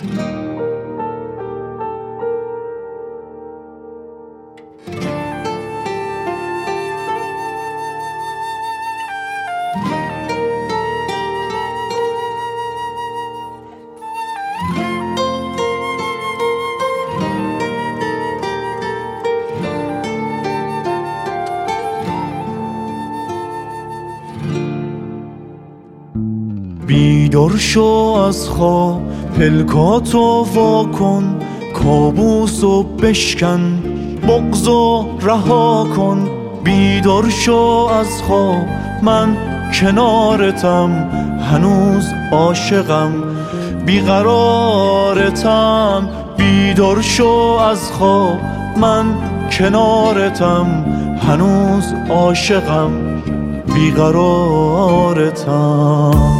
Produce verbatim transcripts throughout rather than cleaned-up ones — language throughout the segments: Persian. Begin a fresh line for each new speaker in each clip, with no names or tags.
بیدار شو از خواب، پلکاتو وا کن، کابوسو بشکن، بغضو رها کن. بیدار شو از خواب، من کنارتم، هنوز عاشقم، بیقرارتم. بیدار شو از خواب، من کنارتم، هنوز عاشقم، بیقرارتم.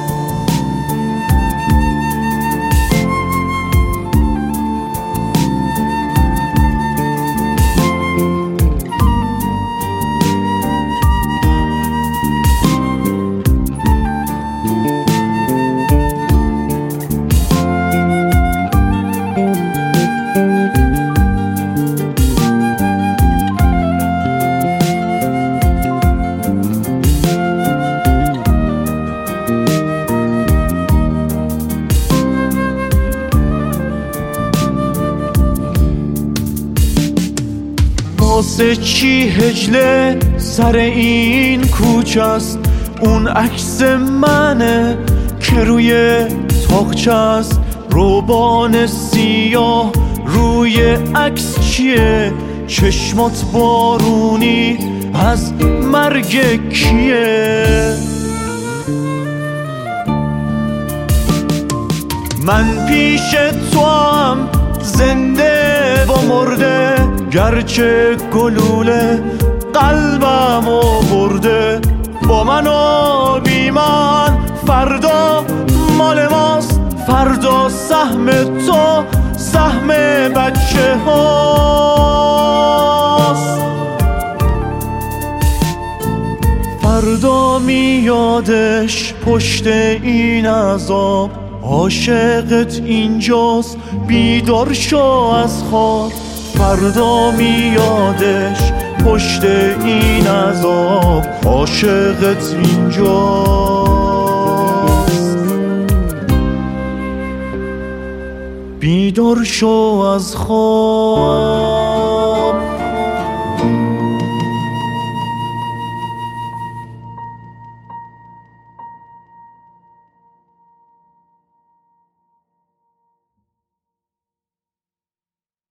واسه چی هجله سر این کوچه است؟ اون عکس منه که روی تاقچه است. روبان سیاه روی عکس چیه؟ چشمات بارونی از مرگ کیه؟ من پیش تو هم زنده و مرده، گرچه گلوله قلبمو برده. با من و بی من فردا مال ماست، فردا سهم تو سهم بچه هاست. فردا میادش پشت این عذاب، عاشقت اینجاست، بیدار شو از خواب. فردا میادش پشت این عذاب، عاشقت اینجاست، بیدار شو از خواب.